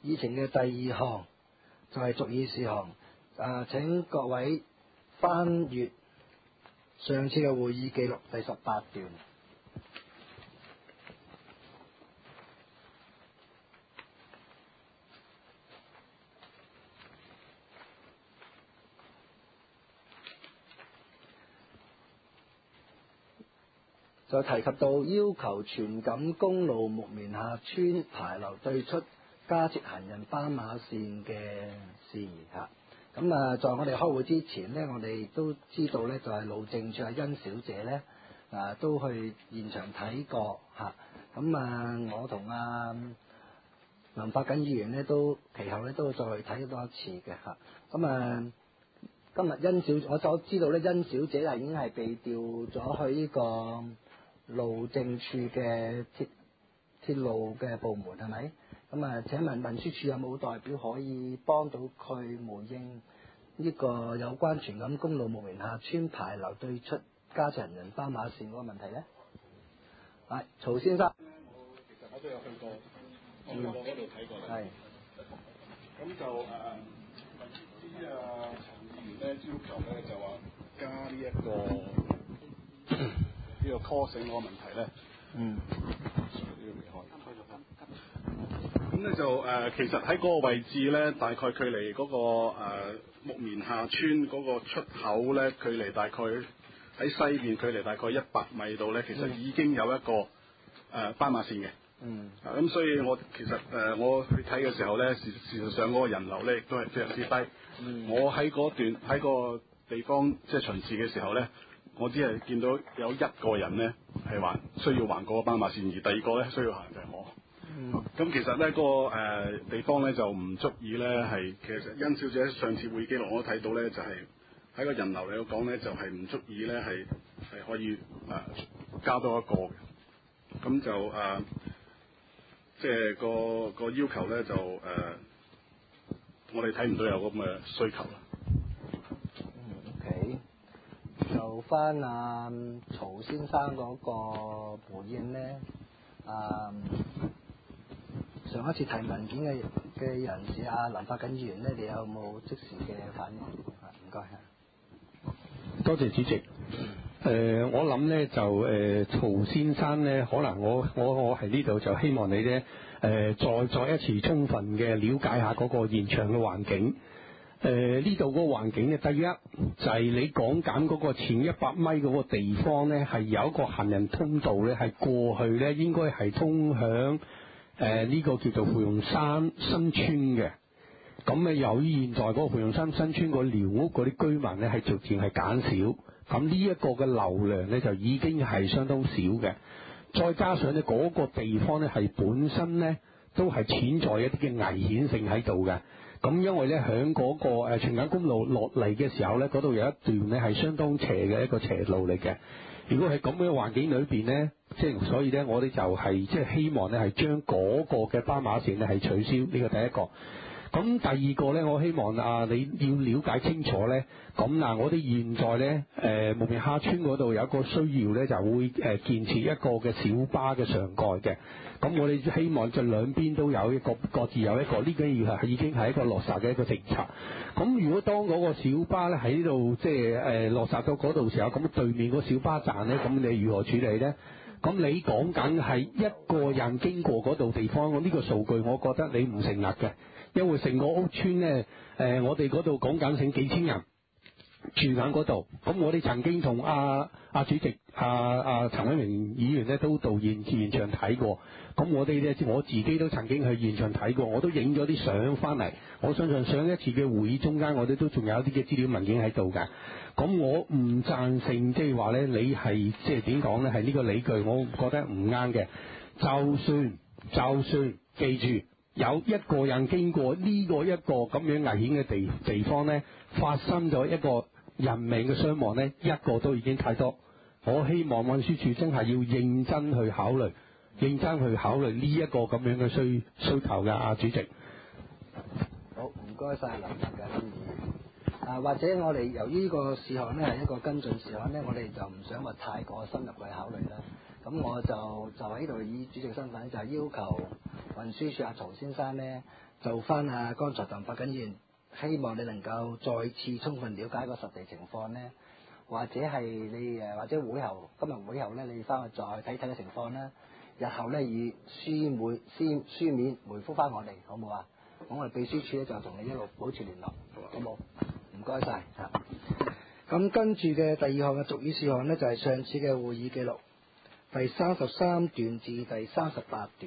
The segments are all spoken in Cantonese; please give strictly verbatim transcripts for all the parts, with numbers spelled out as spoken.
議程嘅第二項就係續議事項。啊，請各位翻閱上次嘅會議記錄第十八段。就提及到要求荃錦公路木棉下村牌樓對出加設行人斑馬線嘅事宜嚇。咁啊，在我哋開會之前呢，我哋都知道呢，就係路政署阿甄小姐呢，啊，都去現場睇過嚇。咁啊，我同阿林發瑾議員呢，都其後呢都再去睇多一次嘅嚇。咁啊，今日甄小我所知道呢，甄小姐係已經係被調咗去呢個路政署嘅鐵鐵路嘅部門係咪？咁啊，請問運輸署有冇代表可以幫到佢回應呢個有關荃錦公路木棉下村牌樓對出加設行人斑馬線嗰個問題咧？係曹先生。 我其實我都有去過，我去過嗰度睇過啦。係。咁就誒，啲啊陳議員咧要求咧就話加呢、這、一個呢個 crossing 嗰個問題咧。 嗯。 咁咧就誒、呃，其實喺嗰個位置咧，大概距離嗰、那個、呃、木棉下村嗰個出口咧，距離大概喺西邊，距離大概一百米度咧，其實已經有一個誒、呃、斑馬線嘅。 嗯。 咁、呃、所以我其實誒、呃、我去睇嘅時候咧，事事實上嗰個人流咧亦都係非常之低。 嗯。我喺嗰段喺個地方即係巡視嘅時候咧，我只係見到有一個人咧係橫需要橫過個斑馬線，而第二個咧需要行就係我。 嗯， 咁其實咧、嗰個誒、呃、地方咧就唔足以咧係，其實甄小姐上次會議記錄我都睇到咧，就係、是、喺個人流嚟講咧，就係、是、唔足以咧係係可以誒、呃、加多一個嘅。咁就誒、呃、即係個個要求咧就誒、呃，我哋睇唔到有咁嘅需求啦。 嗯 ，OK。就翻阿曹先生嗰個回應咧，啊。上一次提文件嘅嘅人士阿林發瑾議員咧，你有冇即時嘅反應？唔該嚇。 多謝主席。誒、呃，我諗咧就誒、呃、曹先生咧，可能我我我喺呢度就希望你咧誒、呃、再再一次充分嘅了解下嗰個現場嘅環境。誒呢度嗰個環境咧，第一就係、是、你講緊嗰個前一百米嗰個地方咧，係有一個行人通道咧，係過去咧應該係通向。誒呢、呃這個叫做芙蓉山新村嘅，咁咧由於現在嗰個芙蓉山新村個寮屋嗰啲居民咧係逐漸係減少，咁呢一個嘅流量咧就已經係相當少嘅，再加上咧嗰、那個地方咧係本身咧都係潛在一啲嘅危險性喺度嘅，咁因為咧響嗰個誒荃錦公路落嚟嘅時候咧，嗰度有一段咧係相當斜嘅一個斜路嚟嘅。如果係咁嘅環境裏邊咧，即係所以咧，我哋就係即係希望咧係將嗰個嘅斑馬線咧係取消，呢個第一個。咁第二個咧，我希望啊你要了解清楚咧，咁嗱，我哋現在咧誒木棉下村嗰度有一個需要咧，就會誒建設一個嘅小巴嘅上蓋嘅。咁我哋希望就兩邊都有一個各自有一個，呢個要係已經係一個落實嘅一個政策。咁如果當嗰個小巴咧喺呢度即係誒落實到嗰度時候，咁對面個小巴站咧，咁你如何處理咧？咁你講緊係一個人經過嗰度地方，呢個數據我覺得你唔成立嘅，因為成個屋村咧，誒、呃、我哋嗰度講緊成幾千人住緊嗰度。咁我哋曾經同阿阿主席阿阿陳偉明議員咧都到現現場睇過。咁我哋咧我自己都曾經去現場睇過，我都影咗啲相翻嚟。我相信上一次嘅會議中間，我哋都仲有一啲嘅資料文件喺度㗎。咁我唔贊成，即係話咧，你係即係點講咧？係呢個理據，我覺得唔啱嘅。就算就算記住有一個人經過呢個一個咁樣危險嘅地地方咧，發生咗一個人命嘅傷亡咧，一個都已經太多。我希望運輸署真係要認真去考慮，認真去考慮呢一個咁樣嘅需需求嘅，啊主席。 好，唔該晒林發瑾議員。啊，或者我哋由於呢個事項咧係一個跟進事項咧，我哋就唔想話太過深入去考慮啦。咁我就就喺度以主席身份就係要求運輸署阿曹先生呢，就翻啊剛才鄧發緊議員，希望你能夠再次充分了解個實地情況呢，或者係你誒或者會後今日會後呢，你翻去再睇睇個情況啦。日後呢，以書面書書面回覆翻我哋，好冇啊？咁我哋秘書處咧就同你一路保持聯絡，好冇？唔該晒。嚇。咁跟住嘅第二項嘅俗語事項呢，就係、是、上次嘅會議記錄第三十三段至第三十八段。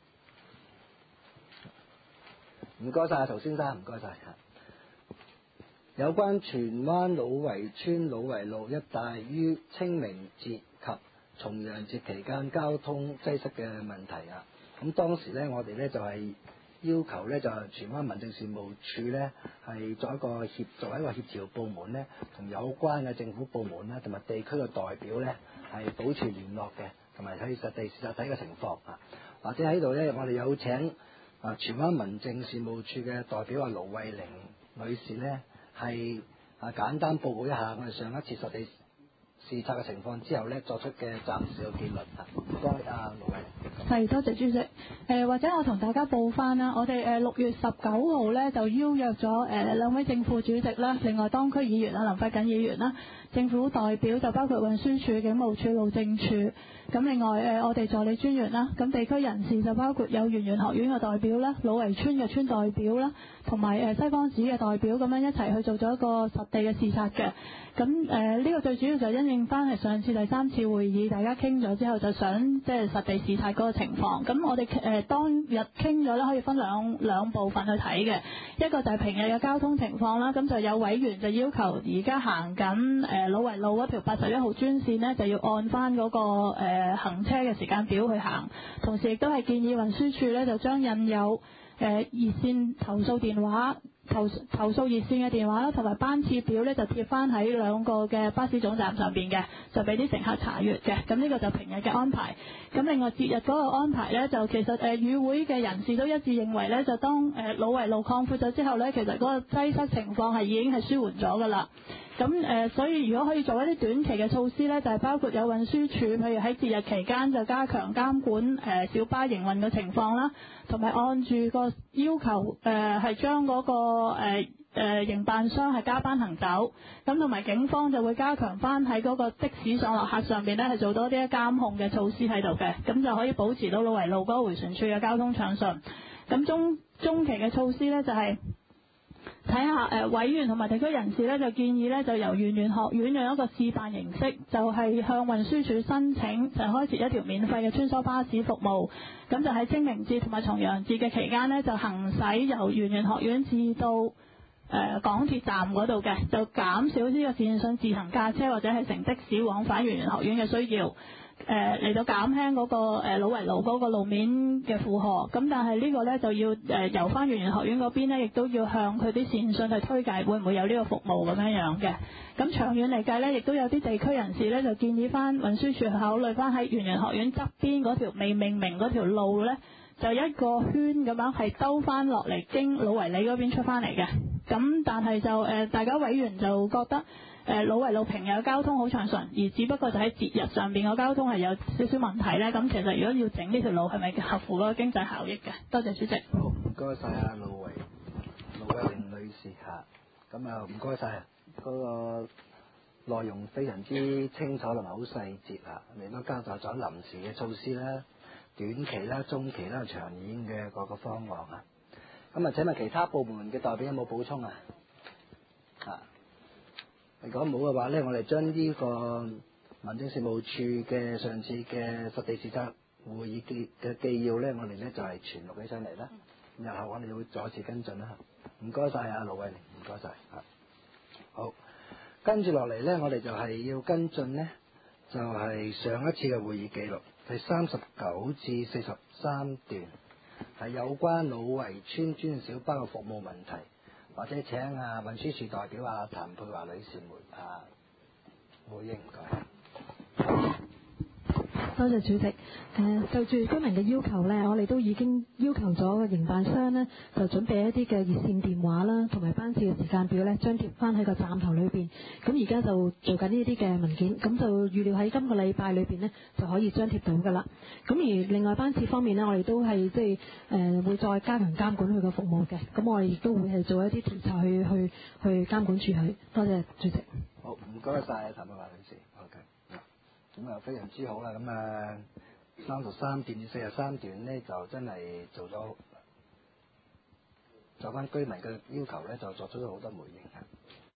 唔該晒，曹先生，唔該晒。有關荃灣老圍村老圍路一帶於清明節及重陽節期間交通擠塞嘅問題啊，咁當時呢，我哋呢就係、是。要求咧就係荃灣民政事務處咧係作一個協作為一個協調部門咧，同有關嘅政府部門啦，同埋地區嘅代表咧係保持聯絡嘅，同埋睇實地實體嘅情況啊。或者喺度咧，我哋有請啊荃灣民政事務處嘅代表啊盧慧玲女士咧係啊簡單報告一下我哋上一次實地視察嘅情況之後咧作出嘅暫時嘅結論啊。唔該，阿盧慧玲。 係，多謝主席。誒、呃、或者我同大家報翻啦，我哋誒六月十九號咧就邀約咗誒、呃、兩位正副主席啦，另外當區議員啊林發緊議員啦，政府代表就包括運輸署、警務處、路政處，咁另外誒、呃、我哋助理專員啦，咁地區人士就包括有圓玄學院嘅代表啦、老圍村嘅村代表啦，同埋誒西方寺嘅代表，咁樣一齊去做咗一個實地嘅視察嘅。咁誒呢個最主要就因應翻係上次第三次會議大家傾咗之後，就想即係實地視察嗰個情況。咁我哋誒、呃、當日傾咗咧，可以分兩兩部分去睇嘅。一個就係平日嘅交通情況啦，咁就有委員就要求而家行緊誒老圍路嗰條八十一號專線呢，就要按翻嗰、那個、呃、行車嘅時間表去行。同時亦都係建議運輸署咧就將印有誒、呃、熱線投訴電話。投投訴熱線嘅電話啦，同埋班次表咧就貼翻喺兩個嘅巴士總站上邊嘅，就俾啲乘客查閲嘅。咁呢個就平日嘅安排。咁另外節日嗰個安排咧，就其實誒與會嘅人士都一致認為咧，就當誒老圍路擴闊咗之後咧，其實嗰個擠塞情況係已經係舒緩咗㗎啦。咁誒、呃，所以如果可以做一啲短期嘅措施咧，就係、是、包括有運輸署，譬如喺節日期間就加強監管誒、呃、小巴營運嘅情況啦，同埋按住個要求誒係將嗰個誒誒營辦商係加班行走，咁同埋警方就會加強翻喺嗰個的士上落客上邊咧係做多啲監控嘅措施喺度嘅，咁就可以保持到老圍路嗰個迴旋處嘅交通暢順。咁中中期嘅措施咧就係、是。睇下誒委員同埋地區人士咧，就建議咧就由圓玄學院用一個示範形式，就係、是、向運輸署申請，就開設一條免費嘅穿梭巴士服務。咁就喺清明節同埋重陽節嘅期間呢，就行駛由圓玄學院至到誒、呃、港鐵站嗰度嘅，就減少呢個線上自行駕車或者係乘的士往返圓玄學院嘅需要。誒嚟、呃、到減輕嗰、那個、呃、老圍路嗰個路面嘅負荷，咁但係呢個呢，就要誒、呃、由翻圓玄學院嗰邊呢，亦都要向佢啲線訊去推介會唔會有呢個服務咁樣樣嘅。咁長遠嚟計呢，亦都有啲地區人士呢，就建議翻運輸署考慮翻喺圓玄學院側邊嗰條未命名嗰條路呢，就一個圈咁樣係兜翻落嚟經老圍里嗰邊出翻嚟嘅。咁但係就誒、呃、大家委員就覺得。誒老圍路平日嘅交通好暢順，而只不過就喺節日上邊嘅交通係有少少問題咧。咁其實如果要整呢條路，係咪合乎嗰個經濟效益嘅？多謝主席。 好，唔該晒啊，盧慧盧慧玲女士嚇。咁啊，唔該晒啊，嗰個內容非常之清楚同埋好細節啊。你都交代咗臨時嘅措施啦、短期啦、中期啦、長遠嘅各個方案啊。咁啊，請問其他部門嘅代表有冇補充啊？啊？如果冇嘅話呢，我哋將呢個民政事務處嘅上次嘅實地視察會議記嘅紀要呢，我哋呢就係傳錄起上嚟啦。日後我哋會再次跟進啦。唔該晒啊，盧慧玲，唔該晒。好，跟住落嚟呢，我哋就係要跟進呢，就係、是、上一次嘅會議記錄第三十九至四十三段，係有關老圍村專小巴嘅服務問題。或者請啊運輸署代表啊譚佩華女士們啊回應，唔該。 多謝主席。誒、呃，就住居民嘅要求咧，我哋都已經要求咗個營辦商咧，就準備一啲嘅熱線電話啦，同埋班次嘅時間表咧，張貼翻喺個站頭裏邊。咁而家就做緊呢啲嘅文件，咁就預料喺今個禮拜裏邊咧就可以張貼到噶啦。咁而另外班次方面咧，我哋都係即係誒會再加強監管佢嘅服務嘅。咁我哋亦都會係做一啲調查去去去監管住佢。多謝主席。 好，唔該晒譚玉華女士。OK。咁啊，非常之好啦！咁啊，三十三段至四十三段咧，就真係做咗就翻居民嘅要求咧，就作出咗好多回應嘅。